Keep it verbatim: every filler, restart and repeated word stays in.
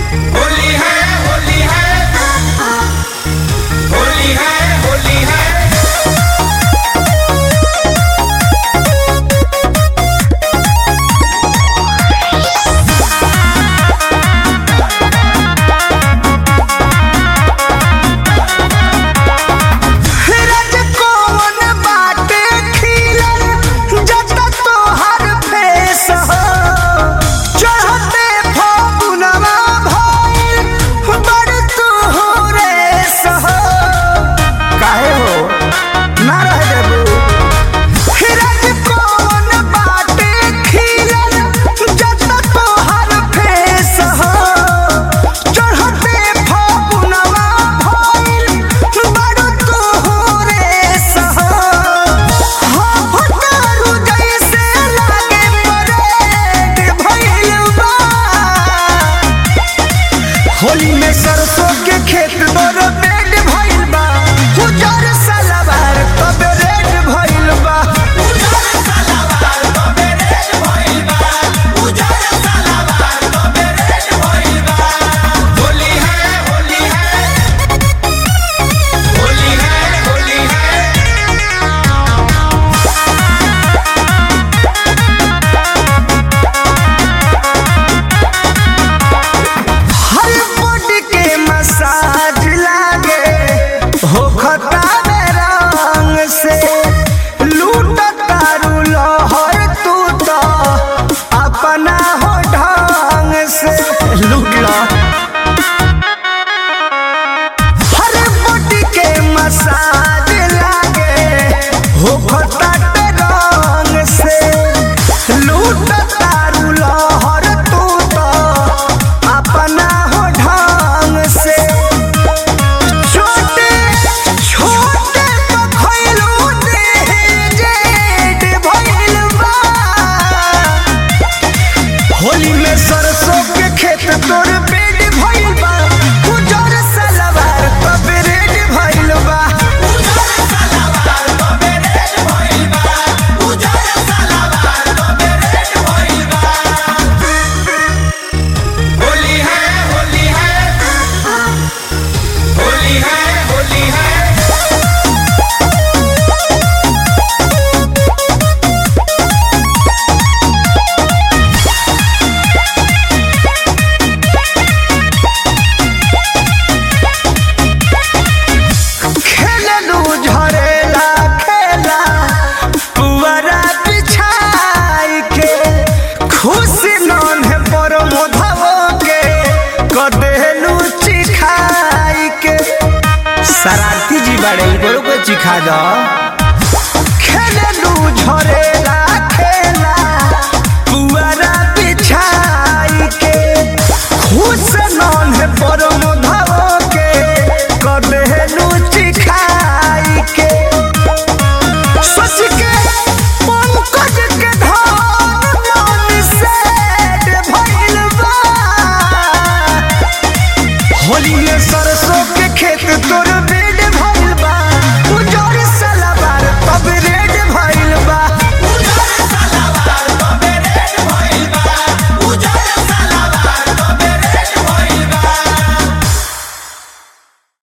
होली है होली है होली है होली है। होली में सरसों के खेत तोरो पेट भइल बा, उजर सलवार तबे रेड भइल बा, उजर सलवार तबे रेड भइल बा, उजर सलवार तबे रेड भइल बा। होली है होली है होली है होली है। हर बॉडी के मसाज लागे हो खतावे रंग से, लूटता रुलो हर तू तो अपना हो ढंग से लूट लो। हर बॉडी के मसाज लागे हो खतावे रंग से, लूटता रुलो हर तू तो अपना हो ढंग से। छोटे छोटे तो खइलू जेड भइल बा, होली में सरसों के खेत तोर पेट भइल बा, उजर सलवार तबे रेड भइल बा, उजर सलवार तबे रेड भइल बा, उजर सलवार तबे रेड भइल बा। होली है होली है होली है होली है। खेललू झरेला खेला पुअरा बिछाई के, खुशी नन्हे पर मोधवो के कदेलू चिखाई के। शरारती जी बड़े इधरों को चिखा दो। खेललू झरे